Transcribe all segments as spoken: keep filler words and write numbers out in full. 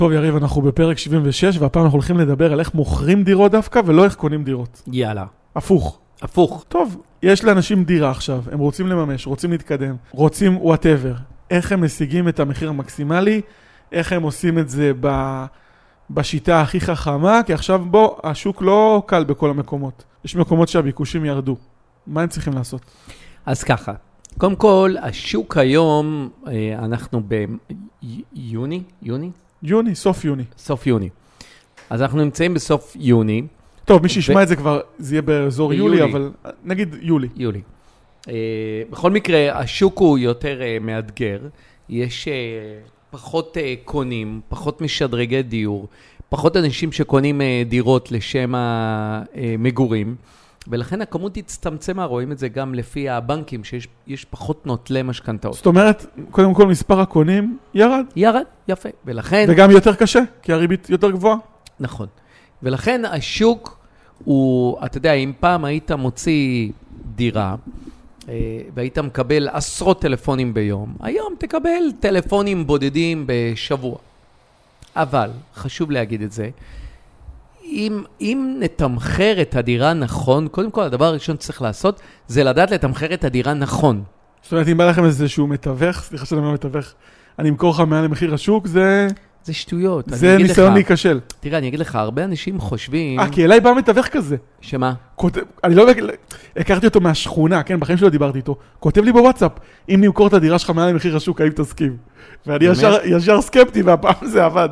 טוב יריב, אנחנו בפרק שבעים ושש, והפעם אנחנו הולכים לדבר על איך מוכרים דירות דווקא, ולא איך קונים דירות. יאללה. הפוך. הפוך. טוב, יש לאנשים דירה עכשיו, הם רוצים לממש, רוצים להתקדם, רוצים whatever. איך הם משיגים את המחיר המקסימלי, איך הם עושים את זה ב... בשיטה הכי חכמה, כי עכשיו בוא, השוק לא קל בכל המקומות. יש מקומות שהביקושים ירדו. מה הם צריכים לעשות? אז ככה, קודם כל, השוק היום, אנחנו ביוני, יוני? יוני, סוף יוני. סוף יוני. אז אנחנו נמצאים בסוף יוני. טוב, מי שישמע ו... את זה כבר, זה יהיה באזור יולי, יולי, אבל נגיד יולי. יולי. Uh, בכל מקרה, השוק הוא יותר uh, מאתגר. יש uh, פחות uh, קונים, פחות משדרגי דיור, פחות אנשים שקונים uh, דירות לשם המגורים, ולכן הכמות הצטמצמה, רואים את זה גם לפי הבנקים, שיש יש פחות נוטלי משכנתאות. זאת אומרת, קודם כל מספר הקונים ירד. ירד, יפה. ולכן... וגם יותר קשה, כי הריבית יותר גבוהה. נכון. ולכן השוק הוא, אתה יודע, אם פעם היית מוציא דירה, והיית מקבל עשרות טלפונים ביום, היום תקבל טלפונים בודדים בשבוע. אבל, חשוב להגיד את זה, אם, אם נתמחר את הדירה נכון, קודם כל הדבר הראשון שצריך לעשות, זה לדעת לתמחר את הדירה נכון. זאת אומרת, אם בא לכם איזשהו מתווך, סליחה שאני אומר מתווך, אני אמכור לך מעל למחיר השוק, זה... זה שטויות. זה ניסיון להיכשל. תראה, אני אגיד לך, הרבה אנשים חושבים... אה, כי אליי בא מתווך כזה. שמה? כותב, אני לא... הכרתי אותו מהשכונה, כן, בחיים שלו דיברתי איתו. כותב לי בוואטסאפ, אם נמכור את הדירה שלך מעל למחיר השוק, האם תסכים? ואני ישר, ישר סקפטי, והפעם זה עבד.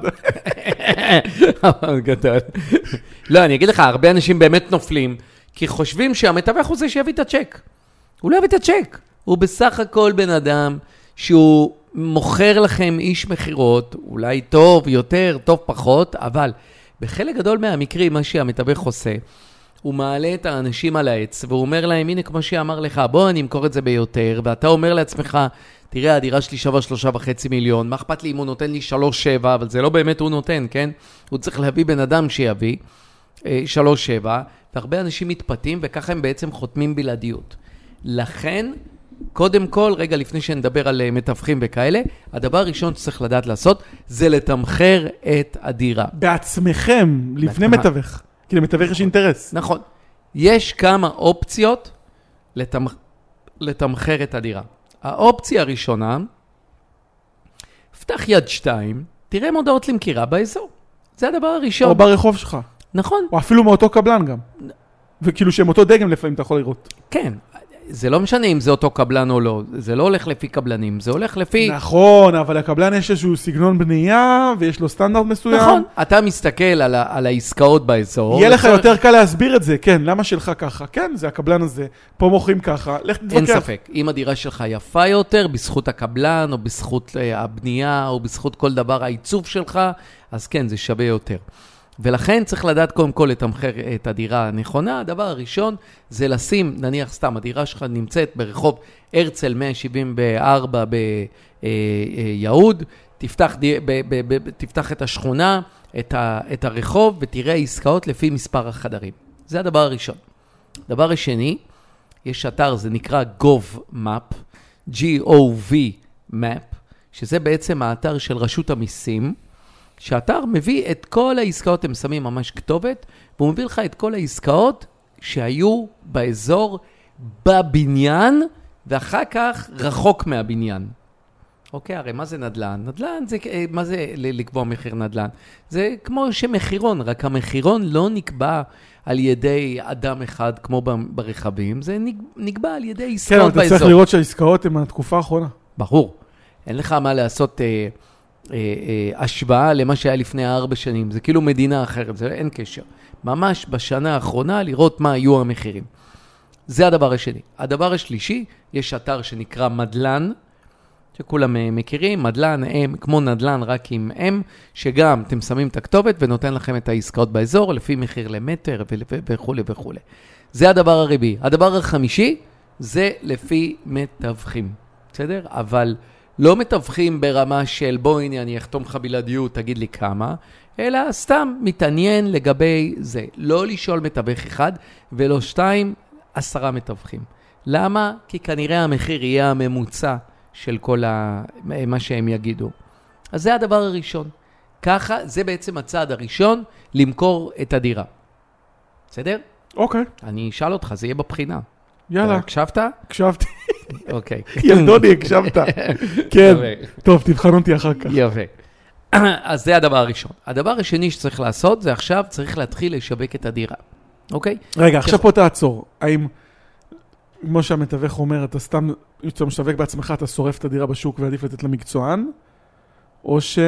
גדול. לא, אני אגיד לך, הרבה אנשים באמת נופלים, כי חושבים שהמתווך הוא זה שיביא את הצ'ק. הוא לא יביא את הצ'ק. הוא בסך הכל בן אדם שהוא מוכר לכם איש מחירות, אולי טוב יותר, טוב פחות, אבל בחלק גדול מהמקרים, מה שהמתווך עושה, הוא מעלה את האנשים על העץ, והוא אומר להם, הנה כמו שאמר לך, בוא אני אמכור את זה ביותר, ואתה אומר לעצמך, תראה, הדירה שלי שווה שלושה וחצי מיליון, מה אכפת לי אם הוא נותן לי שלוש שבע, אבל זה לא באמת הוא נותן, כן? הוא צריך להביא בן אדם שיביא שלוש שבע, והרבה אנשים מתפתים, וככה הם בעצם חותמים בלעדיות. לכן, קודם כל, רגע לפני שנדבר על מתווכים וכאלה, הדבר הראשון שצריך לדעת לעשות, זה לתמחר את הדירה. בעצמכם, לפני מתווך. כי למתווך יש אינטרס. נכון. יש כמה אופציות לתמח... לתמחר את הדירה. האופציה הראשונה, פתח יד שתיים, תראה מודעות למכירה באזור. זה הדבר הראשון. או ברחוב שלך. נכון. או אפילו מאותו קבלן גם. וכאילו שהם אותו דגם לפעמים אתה יכול לראות. כן. זה לא משנה אם זה אותו קבלן או לא, זה לא הולך לפי קבלנים, זה הולך לפי... נכון, אבל הקבלן יש איזשהו סגנון בנייה, ויש לו סטנדרט מסוים. נכון, אתה מסתכל על, ה- על העסקאות באזור. יהיה לך יותר קל להסביר את זה, כן, למה שלך ככה? כן, זה הקבלן הזה, פה מוכרים ככה, לך תתווכח. אין ספק, אם הדירה שלך יפה יותר, בזכות הקבלן, או בזכות הבנייה, או בזכות כל דבר העיצוב שלך, אז כן, זה שווה יותר. ולכן צריך לדעת קודם כל לתמחר את הדירה הנכונה. הדבר הראשון זה לשים, נניח סתם, הדירה שלך נמצאת ברחוב הרצל מאה שבעים וארבע ביהוד, תפתח, ב, ב, ב, תפתח את השכונה, את, ה, את הרחוב, ותראה עסקאות לפי מספר החדרים. זה הדבר הראשון. הדבר השני, יש אתר, זה נקרא GovMap, G-O-V Map, שזה בעצם האתר של רשות המיסים, שהאתר מביא את כל העסקאות, הם שמים ממש כתובת, והוא מביא לך את כל העסקאות שהיו באזור, בבניין, ואחר כך רחוק מהבניין. אוקיי, הרי מה זה נדל"ן? נדל"ן זה, מה זה לקבוע מחיר נדל"ן? זה כמו שמחירון, רק המחירון לא נקבע על ידי אדם אחד כמו ברכבים, זה נקבע על ידי עסקאות באזור. כן, אתה צריך לראות שהעסקאות הן מהתקופה האחרונה. ברור. אין לך מה לעשות... השוואה למה שהיה לפני ארבע שנים, זה כאילו מדינה אחרת, זה אין קשר. ממש בשנה האחרונה לראות מה היו המחירים. זה הדבר השני. הדבר השלישי, יש אתר שנקרא מדלן, שכולם מכירים, מדלן, הם, כמו נדלן רק עם הם, שגם אתם שמים את הכתובת ונותן לכם את העסקאות באזור, לפי מחיר למטר וכו' וכו'. זה הדבר הרביעי. הדבר החמישי, זה לפי מתווכים. בסדר? אבל... לא מתווכים ברמה של בוא הנה אני אחתום לך בלעדיות, תגיד לי כמה, אלא סתם מתעניין לגבי זה. לא לשאול מתווך אחד ולא שתיים, עשרה מתווכים. למה? כי כנראה המחיר יהיה הממוצע של כל ה... מה שהם יגידו. אז זה הדבר הראשון. ככה, זה בעצם הצעד הראשון, למכור את הדירה. בסדר? אוקיי. אני אשאל אותך, זה יהיה בבחינה. יאללה. הקשבת? הקשבתי. אוקיי. ילדוני, הקשבת. כן. טוב, תבחן אותי אחר כך. יפה. אז זה הדבר הראשון. הדבר השני שצריך לעשות, זה עכשיו צריך להתחיל לשווק את הדירה. אוקיי? רגע, עכשיו פה תעצור. האם, כמו שהמתווך אומר, אתה סתם, כשאתה משווק בעצמך, אתה שורף את הדירה בשוק ועדיף לתת למקצוען, או ש...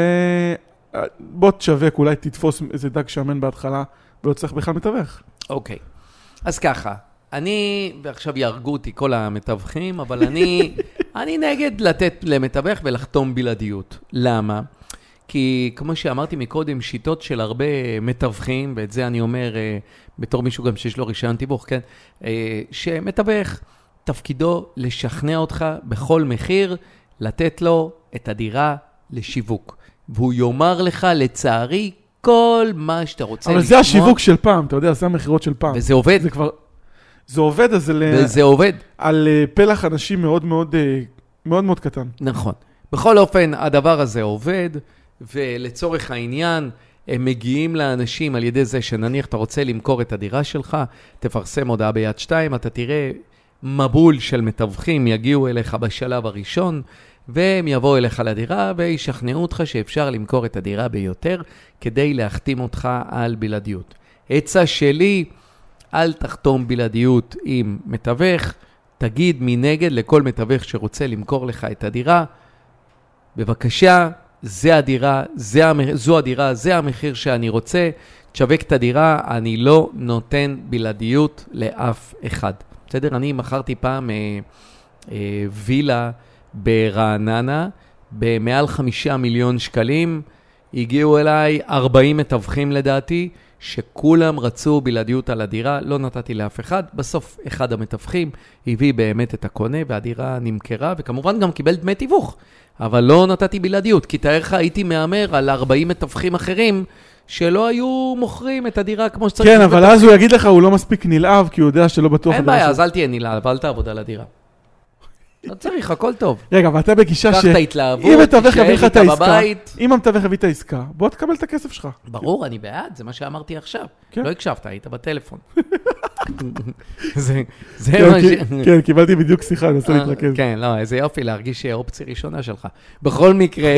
בוא תשווק, אולי תתפוס איזה דג שמן בהתחלה, ולא צריך בכלל מתווך. אוקיי. אז ככה, אני, ועכשיו יהרגו אותי כל המתווכים, אבל אני, אני נגד לתת למתווך ולחתום בלעדיות. למה? כי כמו שאמרתי מקודם, שיטות של הרבה מתווכים, ואת זה אני אומר בתור מישהו גם שיש לו רישיון תיווך, כן? שמתווך, תפקידו לשכנע אותך בכל מחיר, לתת לו את הדירה לשיווק. והוא יאמר לך, לצערי, כל מה שאתה רוצה לשמוע. אבל זה השיווק של פעם, אתה יודע, זה המחירות של פעם. וזה עובד. זה כבר... זה עובד, אז זה... וזה עובד. על פלח אנשים מאוד מאוד, מאוד מאוד קטן. נכון. בכל אופן, הדבר הזה עובד, ולצורך העניין, הם מגיעים לאנשים על ידי זה שנניח אתה רוצה למכור את הדירה שלך, תפרסם הודעה ביד שתיים, אתה תראה מבול של מתווכים יגיעו אליך בשלב הראשון, והם יבואו אליך לדירה וישכנעו אותך שאפשר למכור את הדירה ביותר, כדי להחתים אותך על בלעדיות. עצה שלי, אל תחתום בלעדיות עם מתווך, תגיד מנגד לכל מתווך שרוצה למכור לך את הדירה, בבקשה, זה הדירה, זה המח... זו הדירה, זה המחיר שאני רוצה, תשווק את הדירה, אני לא נותן בלעדיות לאף אחד. בסדר? אני מכרתי פעם אה, אה, וילה ברעננה, במעל חמישה מיליון שקלים, הגיעו אליי ארבעים מתווכים לדעתי, שכולם רצו בלעדיות על הדירה, לא נתתי לאף אחד, בסוף אחד המתווכים הביא באמת את הקונה, והדירה נמכרה, וכמובן גם קיבל דמי תיווך, אבל לא נתתי בלעדיות, כי תאר לך הייתי מאמר על ארבעים מתווכים אחרים, שלא היו מוכרים את הדירה כמו שצריך. כן, אבל אז הוא יגיד לך, הוא לא מספיק נלהב, כי הוא יודע שלא בטוח... אין בעיה, אז אל תהיה נלהב, אל תעבוד על הדירה. לא צריך, הכל טוב. רגע, ואתה בגישה ש... קח את ההתלהבות, תישאר איתה בבית. אם המתווך הביא את העסקה, בוא תקבל את הכסף שלך. ברור, אני בעד, זה מה שאמרתי עכשיו. לא הקשבת, היית בטלפון. זה מה ש... כן, קיבלתי בדיוק שיחה, אני רוצה להתרכז. כן, לא, איזה יופי להרגיש אופציה ראשונה שלך. בכל מקרה,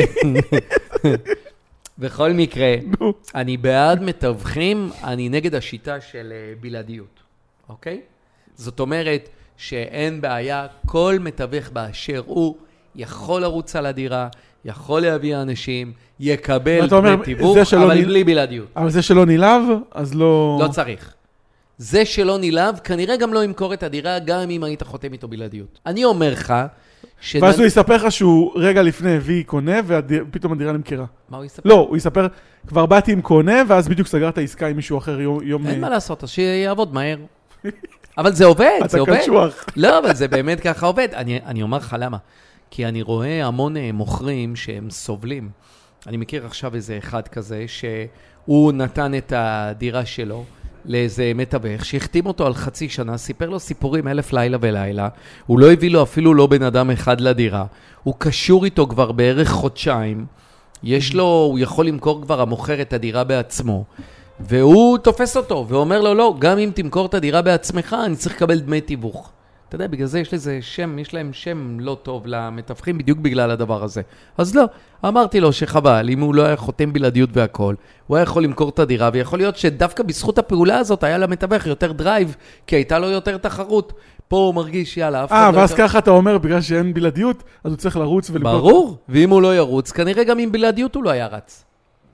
בכל מקרה, אני בעד מתווכים, אני נגד השיטה של בלעדיות. אוקיי? זאת אומרת... שאין בעיה, כל מתווך באשר הוא יכול לרוץ על הדירה, יכול להביא אנשים, יקבל דמי תיווך, אבל ניל... בלי בלעדיות. אבל זה שלא נלהב, אז לא... לא צריך. זה שלא נלהב, כנראה גם לא ימכור את הדירה, גם אם היית חותם איתו בלעדיות. אני אומר לך... שד... ואז הוא יספר לך שהוא רגע לפני הביא קונה, ופתאום הדירה נמכרה. מה הוא יספר? לא, הוא יספר, כבר באתי עם קונה, ואז בדיוק סגרת העסקה עם מישהו אחר יום... אין מה לעשות, אז שיעבוד מהר. אבל זה עובד, זה עובד. אתה קשוח. לא, אבל זה באמת ככה עובד. אני, אני אומר לך למה. כי אני רואה המון מוכרים שהם סובלים. אני מכיר עכשיו איזה אחד כזה, שהוא נתן את הדירה שלו לאיזה מתווך, שהחתים אותו על חצי שנה, סיפר לו סיפורים אלף לילה ולילה, הוא לא הביא לו אפילו לא בן אדם אחד לדירה, הוא קשור איתו כבר בערך חודשיים, יש לו, הוא יכול למכור כבר המוכר את הדירה בעצמו, והוא תופס אותו, ואומר לו, לא, גם אם תמכור את הדירה בעצמך, אני צריך לקבל דמי תיווך. אתה יודע, בגלל זה יש לזה שם, יש להם שם לא טוב למתווכים, בדיוק בגלל הדבר הזה. אז לא, אמרתי לו שחבל, אם הוא לא היה חותם בלעדיות והכל, הוא היה יכול למכור את הדירה, ויכול להיות שדווקא בזכות הפעולה הזאת, היה למתווך יותר דרייב, כי הייתה לו יותר תחרות. פה הוא מרגיש, יאללה, אף אחד לא... אה, ואז יותר... ככה אתה אומר, בגלל שאין בלעדיות, אז הוא צריך לרוץ ולמכור... ברור, ואם הוא לא ירוץ, כנראה גם עם בלעדיות הוא לא היה רץ.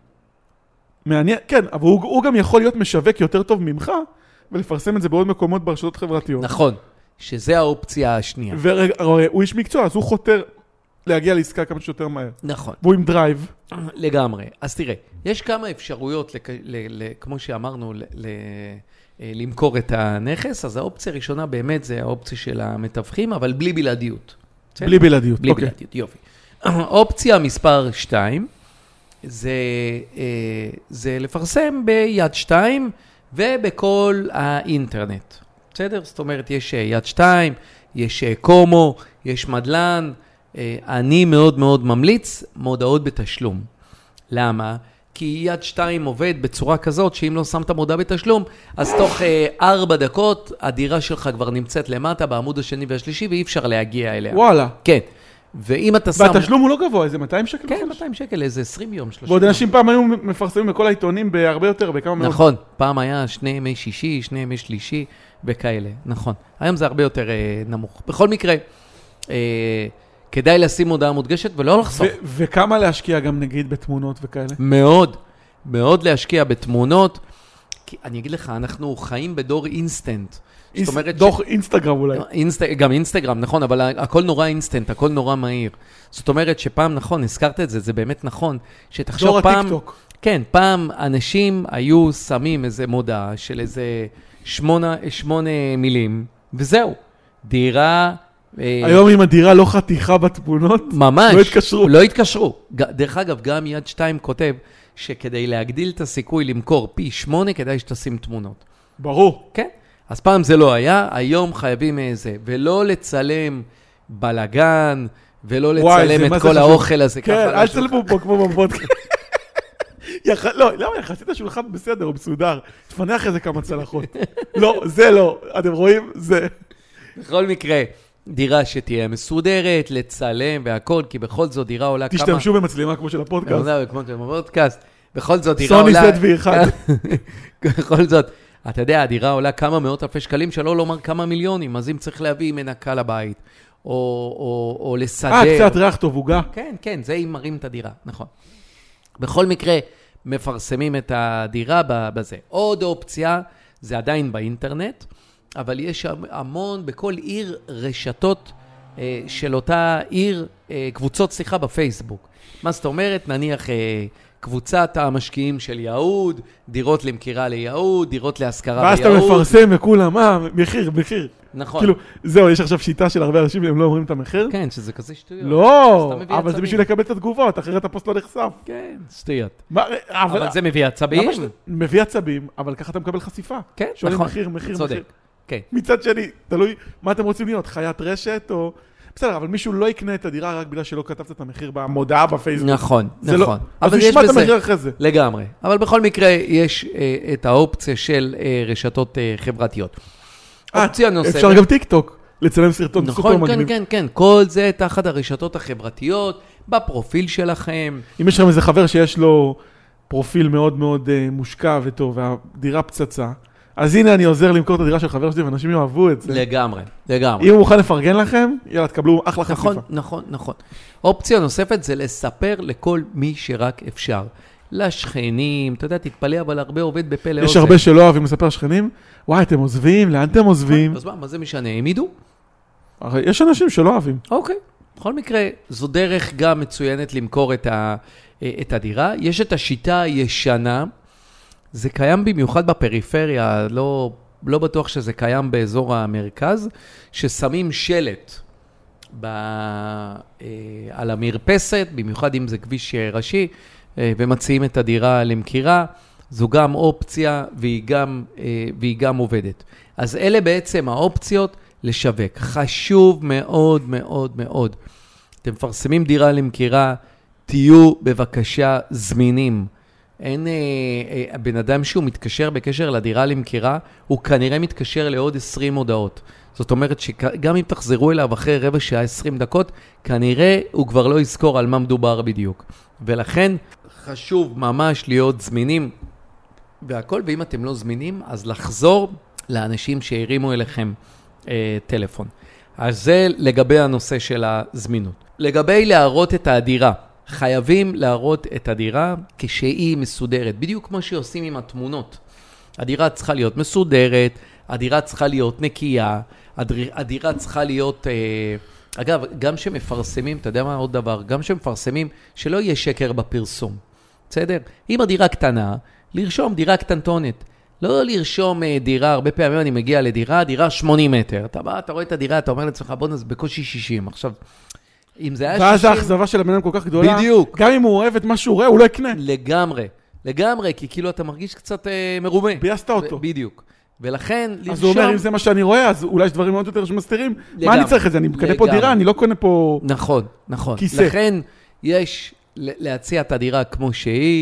מעניין, כן, אבל הוא, הוא גם יכול להיות משווק יותר טוב ממך, ולפרסם את זה בעוד מקומות ברשתות חברתיות. נכון, שזה האופציה השנייה. והוא איש מקצוע, אז הוא חותר להגיע לעסקה כמה שיותר מהר. נכון. והוא עם דרייב. לגמרי. אז תראה, יש כמה אפשרויות, לק... ל... ל... כמו שאמרנו, ל... ל... למכור את הנכס, אז האופציה הראשונה באמת זה האופציה של המתווכים, אבל בלי בלעדיות. בלי בלעדיות, בלי אוקיי. בלעדיות, יופי. אופציה מספר שתיים, זה, זה לפרסם ביד שתיים ובכל האינטרנט. בסדר? זאת אומרת, יש יד שתיים, יש קומו, יש מדלן. אני מאוד מאוד ממליץ מודעות בתשלום. למה? כי יד שתיים עובד בצורה כזאת, שאם לא שמת מודעה בתשלום, אז תוך אה, ארבע דקות, הדירה שלך כבר נמצאת למטה, בעמוד השני והשלישי, ואי אפשר להגיע אליה. וואלה. כן. ואם אתה שם... והתשלום הוא לא גבוה, איזה מאתיים שקל? כן, מאתיים שקל, איזה עשרים יום, שלושים ועוד יום. אנשים פעם היו מפרסמים בכל העיתונים בהרבה יותר, בכמה מאות. נכון, פעם היה שני ימי שישי, שני ימי שלישי, וכאלה, נכון. היום זה הרבה יותר אה, נמוך. בכל מקרה, אה, כדאי לשים מודעה מודגשת ולא לחסוך. ו- וכמה להשקיע גם נגיד בתמונות וכאלה? מאוד, מאוד להשקיע בתמונות. כי אני אגיד לך, אנחנו חיים בדור אינסטנט. אינסט... דוח ש... אינסטגרם אולי. אינסט... גם אינסטגרם, נכון, אבל הכל נורא אינסטנט, הכל נורא מהיר. זאת אומרת שפעם, נכון, הזכרת את זה, זה באמת נכון, שתחשוב דור פעם... הטיקטוק. כן, פעם אנשים היו שמים איזה מודעה של איזה שמונה, שמונה מילים, וזהו. דירה... היום עם הדירה לא חתיכה בתמונות, ממש, לא התקשרו. לא התקשרו. דרך אגב, גם יד שתיים כותב שכדי להגדיל את הסיכוי למכור פי שמונה, כדאי שתשים תמונות. ברור. כן? אז פעם זה לא היה, היום חייבים איזה, ולא לצלם בלגן, ולא לצלם את כל האוכל הזה. כן, אל תצלמו פה כמו בפודקאסט. לא, למה? יחסית השולחן בסדר, הוא מסודר. תפנה אחרי זה כמה צלחות. לא, זה לא. אתם רואים? זה... בכל מקרה, דירה שתהיה מסודרת, לצלם והכל, כי בכל זאת דירה עולה כמה... תשתמשו במצלמה כמו של הפודקאסט. כמו של הפודקאסט. בכל זאת דירה עולה... סוני זד וי אחד. בכל זאת, אתה יודע, הדירה עולה כמה מאות אלפי שקלים, שלא לומר כמה מיליונים, אז אם צריך להביא מנקה לבית, או, או, או לסדר... אה, קצת ריח טוב, הוגה. כן, כן, זה אם מרים את הדירה, נכון. בכל מקרה, מפרסמים את הדירה בזה. עוד אופציה, זה עדיין באינטרנט, אבל יש המון, בכל עיר רשתות אה, של אותה עיר, אה, קבוצות, סליחה, בפייסבוק. מה זאת אומרת? נניח אה, קבוצת המשקיעים של יהוד, דירות למכירה ליהוד, דירות להשכרה ביהוד. ואז אתה מפרסם וכולם, אה, מחיר, מחיר. נכון. כאילו, זהו, יש עכשיו שיטה של הרבה אנשים, הם לא אומרים את המחיר. כן, שזה כזה שטויות. לא, אבל זה בשביל לקבל את התגובות, אחרת הפוסט לא נחשף. כן, שטויות. מה, אבל, אבל זה מביא עצבים. מביא עצבים, אבל ככה אתה מקבל חשיפה. כן, שואלים נכון. מחיר, מחיר, צודק. מחיר. כן. מצד שני, תלוי מה אתם רוצים להיות, חיית רשת או... בסדר, אבל מישהו לא יקנה את הדירה רק בגלל שלא כתבת את המחיר במודעה בפייסבוק. נכון, נכון. לא... אז הוא ישמע את המחיר אחרי זה. לגמרי. אבל בכל מקרה, יש אה, את האופציה של אה, רשתות אה, חברתיות. אופציה נוספת. אפשר גם טיק טוק, לצלם סרטון. נכון, כן, כן, כן. כל זה תחת הרשתות החברתיות, בפרופיל שלכם. אם יש לכם איזה חבר שיש לו פרופיל מאוד מאוד uh, מושקע וטוב, והדירה פצצה, אז הנה אני עוזר למכור את הדירה של חבר שלי, ואנשים יאהבו את זה. לגמרי, לגמרי. אם הוא מוכן לפרגן לכם, יאללה, תקבלו אחלה חשיפה. נכון, נכון, נכון. אופציה נוספת זה לספר לכל מי שרק אפשר. לשכנים, אתה יודע, תתפלא, אבל הרבה עובד בפה לאוזן. יש הרבה שלא אוהבים לספר שכנים, וואי, אתם עוזבים, לאן אתם עוזבים? אז מה, מה זה משנה? הם ידעו? יש אנשים שלא אוהבים. אוקיי. בכל מקרה, זו דרך גם מצוינת למכור את, ה, את הדירה. יש את השיטה הישנה, זה קיים במיוחד בפריפריה, לא, לא בטוח שזה קיים באזור המרכז, ששמים שלט ב, על המרפסת, במיוחד אם זה כביש ראשי, ומציעים את הדירה למכירה. זו גם אופציה והיא גם, והיא גם עובדת. אז אלה בעצם האופציות לשווק. חשוב מאוד מאוד מאוד. אתם מפרסמים דירה למכירה, תהיו בבקשה זמינים. אין אה, אה, בן אדם שהוא מתקשר בקשר לדירה למכירה, הוא כנראה מתקשר לעוד עשרים הודעות. זאת אומרת שגם אם תחזרו אליו אחרי רבע שעה עשרים דקות, כנראה הוא כבר לא יזכור על מה מדובר בדיוק. ולכן חשוב ממש להיות זמינים והכל, ואם אתם לא זמינים, אז לחזור לאנשים שהרימו אליכם אה, טלפון. אז זה לגבי הנושא של הזמינות. לגבי להראות את הדירה, חייבים להראות את הדירה כשהיא מסודרת, בדיוק כמו שעושים עם התמונות. הדירה צריכה להיות מסודרת, הדירה צריכה להיות נקייה, הדירה צריכה להיות... אה, אגב, גם שמפרסמים, אתה יודע מה עוד דבר? גם שמפרסמים שלא יהיה שקר בפרסום. בסדר? אם הדירה קטנה, לרשום דירה קטנטונת. לא לרשום דירה, הרבה פעמים אני מגיע לדירה, דירה שמונים מטר. אתה בא, אתה רואה את הדירה, אתה אומר לעצמך, בוא נס, בקושי שישים. עכשיו, אם זה היה שישים... ואז האכזבה של הבן אדם כל כך גדולה. בדיוק. גם אם הוא אוהב את מה שהוא רואה, הוא לא יקנה. לגמרי. לגמרי, כי כאילו אתה מרגיש קצת אה, מרומה. בייסת אותו. בדיוק. ולכן, לרשום... אז הוא אומר, אם זה מה שאני רואה, אז אולי יש דברים מאוד יותר שמסתירים. מה אני צריך את זה? אני מקנה פה דירה, אני לא קונה פה... נכון, נכון. כיסא. לכן, יש להציע את הדירה כמו שהיא,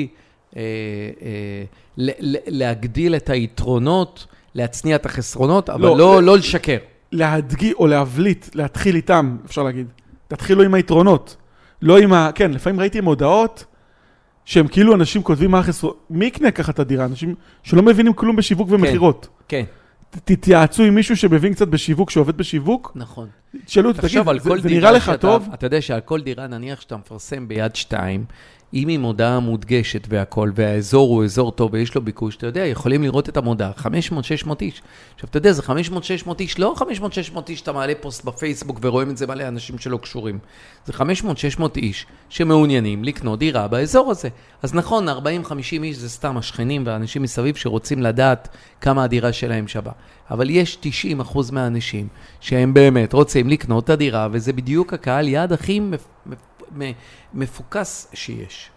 אה, אה, להגדיל את היתרונות, להצניע את החסרונות, אבל לא, לא, לא לשקר. להדגיל או להבליט, להתחיל איתם, אפשר להגיד. תתחילו עם היתרונות. לא עם ה... כן, לפעמים ראיתי עם הודעות, שהם כאילו אנשים כותבים מה החסרונות. מי יקנה ככה את הדירה? אנשים שלא מבינים כלום בשיווק ומחירות. כן. תתייעצו עם מישהו שמבין קצת בשיווק, שעובד בשיווק. נכון. תשאלו, תגיד, זה נראה לך טוב? אתה יודע שעל כל דירה, נניח שאתה מפרסם ביד שתיים, אם היא מודעה מודגשת והכל, והאזור הוא אזור טוב ויש לו ביקוש, אתה יודע, יכולים לראות את המודעה, חמש מאות שש מאות איש. עכשיו, אתה יודע, זה חמש מאות שש מאות איש, לא חמש מאות שש מאות איש, אתה מעלה פוסט בפייסבוק ורואים את זה מלא אנשים שלא קשורים. זה חמש מאות שש מאות איש שמעוניינים לקנות דירה באזור הזה. אז נכון, ארבעים חמישים איש זה סתם השכנים והאנשים מסביב שרוצים לדעת כמה הדירה שלהם שווה. אבל יש תשעים אחוז מהאנשים שהם באמת רוצים לקנות את הדירה, וזה בדיוק הקהל יעד הכי מפוקס שיש.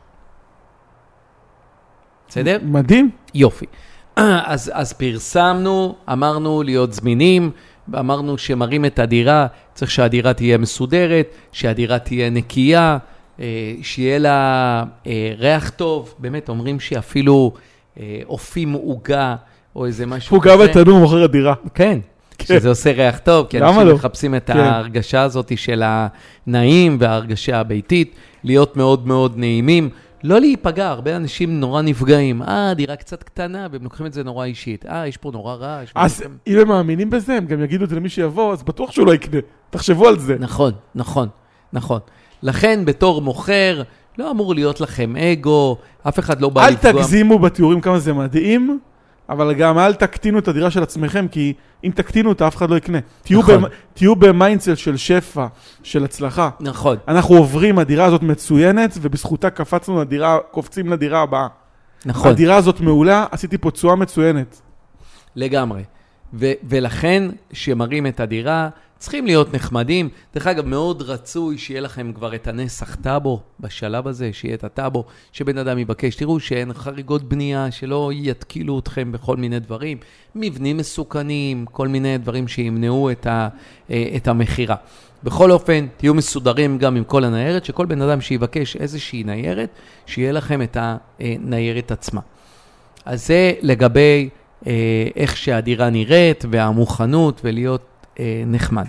בסדר? מדהים. יופי. אז, אז פרסמנו, אמרנו להיות זמינים, אמרנו שמראים את הדירה, צריך שהדירה תהיה מסודרת, שהדירה תהיה נקייה, שיהיה לה ריח טוב, באמת אומרים שאפילו אופים עוגה, או איזה משהו כזה. עוגה בתנור מוכר הדירה. כן. שזה עושה ריח טוב, כי אנשים לא? מחפשים את כן. ההרגשה הזאת של הנעים וההרגשה הביתית, להיות מאוד מאוד נעימים, לא להיפגע, הרבה אנשים נורא נפגעים, אה, דירה קצת קטנה, והם לוקחים את זה נורא אישית, אה, יש פה נורא רע. אז אם הם מאמינים בזה, הם גם יגידו את זה למי שיבוא, אז בטוח שהוא לא יקנה, תחשבו על זה. נכון, נכון, נכון. לכן בתור מוכר, לא אמור להיות לכם אגו, אף אחד לא בא לפגוע. אל תגזימו בתיאורים כמה זה מדהים, אבל גם אל תקטינו את הדירה של עצמכם, כי אם תקטינו אותה, אף אחד לא יקנה. נכון. תהיו במיינדסט של שפע, של הצלחה. נכון. אנחנו עוברים, הדירה הזאת מצוינת, ובזכותה קפצנו לדירה, קופצים לדירה הבאה. נכון. הדירה הזאת מעולה, עשיתי פה תשואה מצוינת. לגמרי. ו- ולכן, שמראים את הדירה, צריכים להיות נחמדים. דרך אגב, מאוד רצוי שיהיה לכם כבר את הנסח טאבו, בשלב הזה, שיהיה את הטאבו, שבן אדם יבקש. תראו שאין חריגות בנייה, שלא יתקילו אתכם בכל מיני דברים, מבנים מסוכנים, כל מיני דברים שימנעו את, ה- את המחירה. בכל אופן, תהיו מסודרים גם עם כל הניירת, שכל בן אדם שיבקש איזושהי ניירת, שיהיה לכם את הניירת עצמה. אז זה לגבי איך שהדירה נראית, והמוכנות, ולהיות נחמד.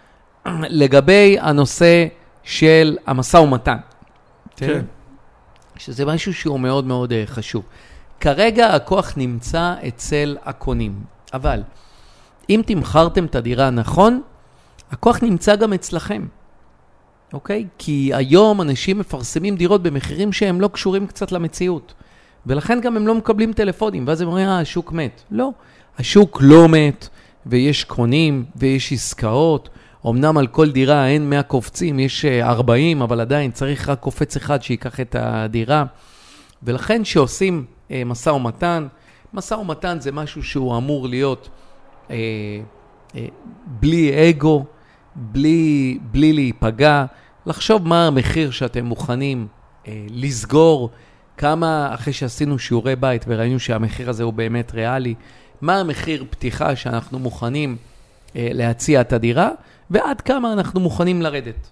לגבי הנושא של המשא ומתן. כן. שזה משהו שהוא מאוד מאוד חשוב. כרגע הכוח נמצא אצל הקונים. אבל אם תמכרתם את הדירה נכון, הכוח נמצא גם אצלכם. אוקיי? כי היום אנשים מפרסמים דירות במחירים שהם לא קשורים קצת למציאות. ולכן גם הם לא מקבלים טלפונים. ואז הם אומרים, אה, השוק מת. לא. השוק לא מת. ויש קונים, ויש עסקאות, אמנם על כל דירה אין מאה קופצים, יש ארבעים, אבל עדיין צריך רק קופץ אחד שיקח את הדירה, ולכן שעושים אה, משא ומתן, משא ומתן זה משהו שהוא אמור להיות אה, אה, בלי אגו, בלי, בלי להיפגע, לחשוב מה המחיר שאתם מוכנים אה, לסגור, כמה אחרי שעשינו שיעורי בית וראינו שהמחיר הזה הוא באמת ריאלי, מה המחיר פתיחה שאנחנו מוכנים אה, להציע את הדירה, ועד כמה אנחנו מוכנים לרדת.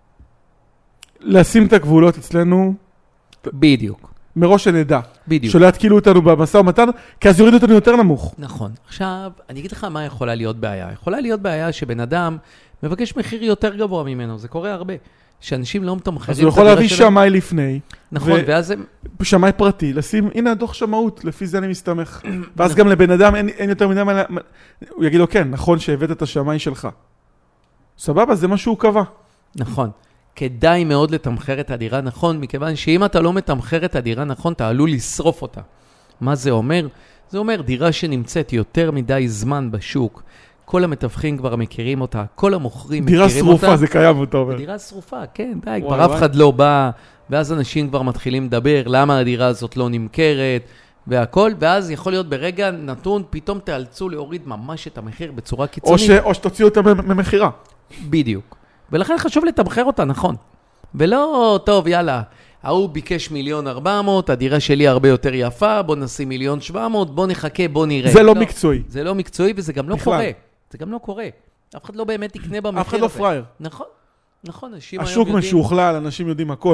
לשים את הגבולות אצלנו. בדיוק. מראש שנדע. בדיוק. שלא יתקילו אותנו במשא ומתן, כי אז יורידו אותנו יותר נמוך. נכון. עכשיו, אני אגיד לך מה יכולה להיות בעיה. יכולה להיות בעיה שבן אדם מבקש מחיר יותר גבוה ממנו. זה קורה הרבה. שאנשים לא מתמחרים. אז הוא יכול להביא שמאי לפני. נכון, ואז הם... שמאי פרטי, לשים, הנה הדוח שמאות, לפי זה אני מסתמך. ואז גם לבן אדם אין, אין יותר מדי מה... הוא יגיד לו, כן, נכון שהבאת את השמאי שלך. סבבה, זה מה שהוא קבע. נכון. כדאי מאוד לתמחר את הדירה נכון, מכיוון שאם אתה לא מתמחר את הדירה נכון, אתה עלול לשרוף אותה. מה זה אומר? זה אומר דירה שנמצאת יותר מדי זמן בשוק, כל המתווכים כבר מכירים אותה, כל המוכרים מכירים אותה. דירה שרופה, זה קיים אותו אומר. דירה שרופה, כן, די, כבר אף אחד לא בא, ואז אנשים כבר מתחילים לדבר, למה הדירה הזאת לא נמכרת, והכל, ואז יכול להיות ברגע נתון, פתאום תאלצו להוריד ממש את המחיר בצורה קיצונית. או שתוציאו אותה ממחירה. בדיוק. ולכן חשוב לתמחר אותה, נכון. ולא, טוב, יאללה, ההוא ביקש מיליון ארבע מאות, הדירה שלי הרבה יותר יפה, בוא נשים מיליון שבע מאות, בוא נחכה, בוא נראה. זה לא מקצועי. זה לא מקצועי וזה גם לא קורה. זה גם לא קורה. אף אחד לא באמת יקנה במחיר הזה. אף אחד לא פרייר. נכון, נכון. השוק משוכלל, אנשים יודעים הכל.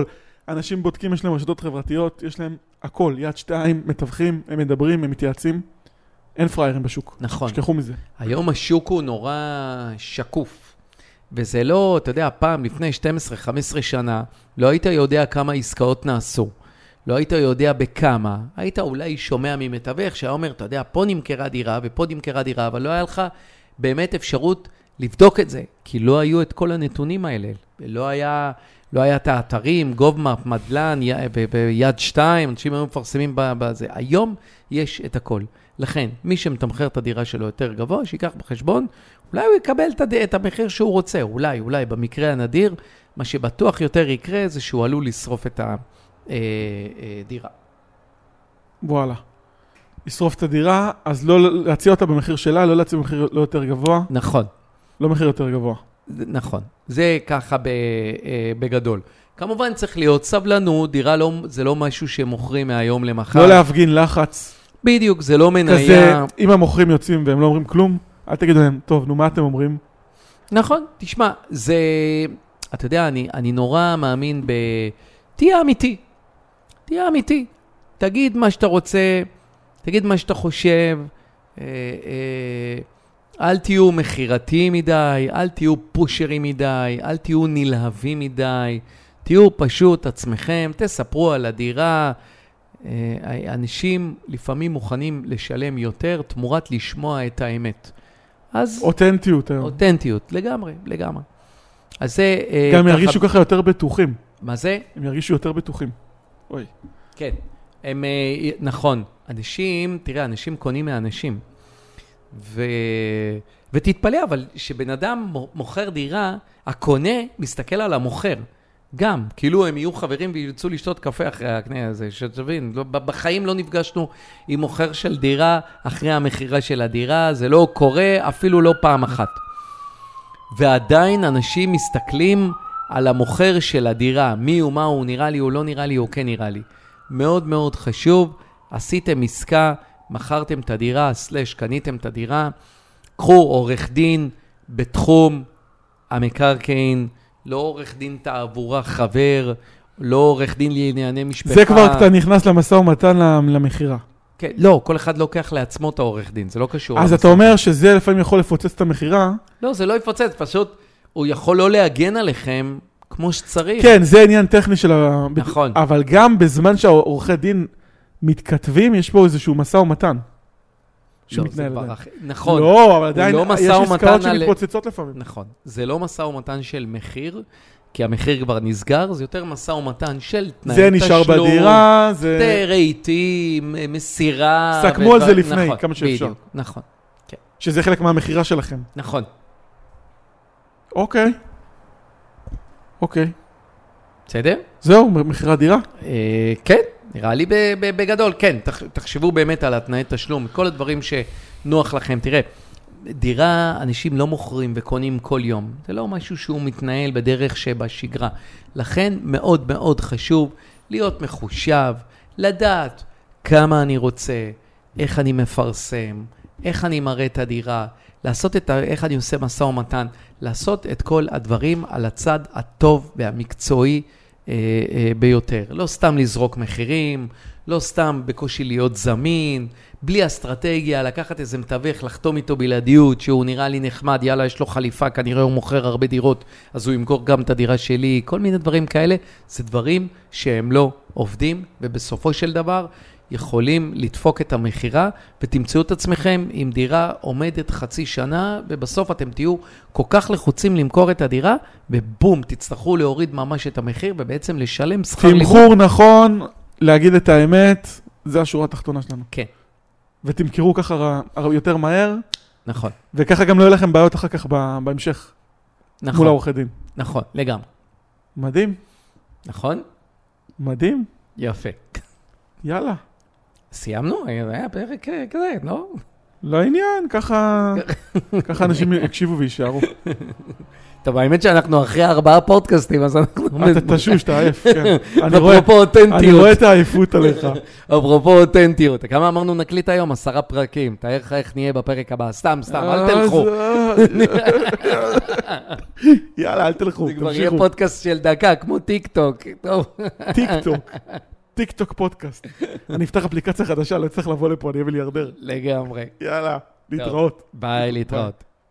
אנשים בודקים, יש להם רשתות חברתיות, יש להם הכל, יד שתיים, מתווכים, הם מדברים, הם מתייעצים. אין פריירים בשוק. נכון. שכחו מזה. היום השוק הוא נורא שקוף. וזה לא, אתה יודע, פעם, לפני שתים עשרה חמש עשרה שנה, לא היית יודע כמה עסקאות נעשו. לא היית יודע בכמה. היית אולי שומע ממתווך שאומר, אתה יודע, פה נמכרה דירה ופה נמכרה דירה, אבל לא היה לך באמת אפשרות לבדוק את זה, כי לא היו את כל הנתונים האלה. לא היה, לא היה את האתרים, גובמאפ, מדלן, ביד שתיים, אנשים היו מפרסמים בזה. היום יש את הכל. לכן, מי שמתמחר את הדירה שלו יותר גבוה, שיקח בחשבון, אולי הוא יקבל את המחיר שהוא רוצה. אולי, אולי, במקרה הנדיר, מה שבטוח יותר יקרה, זה שהוא עלול לשרוף את הדירה. וואלה. לשרוף את הדירה, אז לא להציע אותה במחיר שלה, לא להציע במחיר לא יותר גבוה. נכון. לא מחיר יותר גבוה. נכון. זה ככה בגדול. כמובן צריך להיות סבלנות, דירה לא, זה לא משהו שמוכרים מהיום למחר. לא להפגין לחץ. בדיוק, זה לא מניה. כזה, אם המוכרים יוצאים והם לא אומרים כלום, אל תגידו להם, טוב, נו, מה אתם אומרים? נכון, תשמע, זה, אתה יודע, אני, אני נורא מאמין ב... תהיה אמיתי. תהיה אמיתי. תגיד מה שאתה רוצה, תגיד מה שאתה חושב, אה, אה, אל תהיו מחירתיים מדי, אל תהיו פושרים מדי, אל תהיו נלהבים מדי, תהיו פשוט עצמכם, תספרו על הדירה. אנשים לפעמים מוכנים לשלם יותר תמורת לשמוע את האמת. אז אותנטיות. אותנטיות, לגמרי, לגמרי. אז זה... גם ירגישו ככה יותר בטוחים. מה זה? הם ירגישו יותר בטוחים. אוי. כן, הם, נכון. אנשים, תראה, אנשים קונים מאנשים. ו... ותתפלא, אבל שבן אדם מוכר דירה, הקונה מסתכל על המוכר. גם, כאילו הם יהיו חברים וירצו לשתות קפה אחרי הקנה הזה, שתבין, לא, בחיים לא נפגשנו עם מוכר של דירה אחרי המחירה של הדירה, זה לא קורה אפילו לא פעם אחת. ועדיין אנשים מסתכלים על המוכר של הדירה, מי הוא, מה הוא, נראה לי או לא נראה לי או כן נראה לי. מאוד מאוד חשוב, עשיתם עסקה, מכרתם את הדירה, סלש, קניתם את הדירה, קחו עורך דין בתחום המקרקעין, לא עורך דין תעבורה חבר, לא עורך דין לענייני משפחה. זה כבר אתה נכנס למשא ומתן למחירה. כן, לא, כל אחד לוקח לעצמו את העורך דין, זה לא קשור. אז אתה אומר שזה לפעמים יכול לפוצץ את המחירה. לא, זה לא יפוצץ, פשוט הוא יכול לא להגן עליכם כמו שצריך. כן, זה עניין טכני של ה... נכון. אבל גם בזמן שהעורכי דין מתכתבים, יש פה איזשהו משא ומתן. לא, זה כבר אחר. נכון. לא, אבל עדיין לא יש עסקאות שמתפוצצות לפעמים. נכון. זה לא משא ומתן של מחיר, כי המחיר כבר נסגר, זה יותר משא ומתן של תנאי תשלום. זה נשאר בדירה, זה... רהיטים, מסירה. סכמו על זה לפני, כמה שאפשר. בדיוק, נכון. שזה חלק מהמחירה שלכם. נכון. אוקיי. אוקיי. בסדר? זהו, מחירת דירה? כן. נראה לי בגדול, כן, תחשבו באמת על התנאי תשלום, כל הדברים שנוח לכם. תראה, דירה אנשים לא מוכרים וקונים כל יום. זה לא משהו שהוא מתנהל בדרך שבשגרה. לכן מאוד מאוד חשוב להיות מחושב, לדעת כמה אני רוצה, איך אני מפרסם, איך אני מראה את הדירה, לעשות את ה... איך אני עושה משא ומתן, לעשות את כל הדברים על הצד הטוב והמקצועי אה, אה, ביותר. לא סתם לזרוק מחירים, לא סתם בקושי להיות זמין, בלי אסטרטגיה, לקחת איזה מתווך, לחתום איתו בלעדיות, שהוא נראה לי נחמד, יאללה, יש לו חליפה, כנראה הוא מוכר הרבה דירות, אז הוא ימכור גם את הדירה שלי, כל מיני דברים כאלה, זה דברים שהם לא עובדים, ובסופו של דבר יכולים לדפוק את המחירה, ותמצאו את עצמכם עם דירה עומדת חצי שנה, ובסוף אתם תהיו כל כך לחוצים למכור את הדירה, ובום, תצטרכו להוריד ממש את המחיר, ובעצם לשלם שכר לימוד. תמחור נכון, להגיד את האמת, זה השורה התחתונה שלנו. כן. ותמכרו ככה יותר מהר. נכון. וככה גם לא יהיה לכם בעיות אחר כך בהמשך. נכון. מול העורכי דין. נכון, לגמרי. מדהים. נכון? מדהים. יפה. יאללה. סיימנו? היה פרק כזה, לא? לא עניין, ככה, ככה אנשים יקשיבו וישארו. טוב, האמת שאנחנו אחרי ארבעה פודקאסטים, אז אנחנו... אתה תשוש, אתה עייף, כן. אפרופו אותנטיות. אני רואה את העייפות עליך. אפרופו אותנטיות. כמה אמרנו נקליט היום? עשרה פרקים. תאר לך איך נהיה בפרק הבא. סתם, סתם, אל תלכו. יאללה, אל תלכו, זה כבר יהיה פודקאסט של דקה, כמו טיק טוק. טיק טוק. טיק טוק פודקאסט. אני אפתח אפליקציה חדשה, לא צריך לבוא לפה, אני אהיה מיליארדר. לגמרי. יאללה, להתראות. ביי, להתראות.